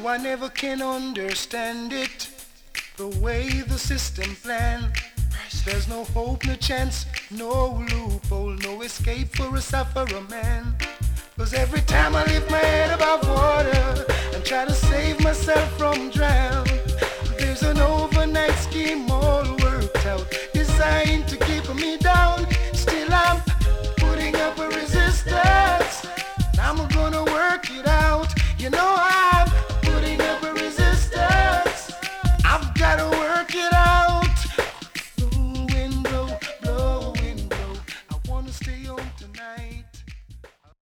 No, I never can understand it. The way the system planned. There's no hope, no chance, no loophole, no escape for a sufferer man. 'Cause every time I lift my head above water and try to save myself from drowning,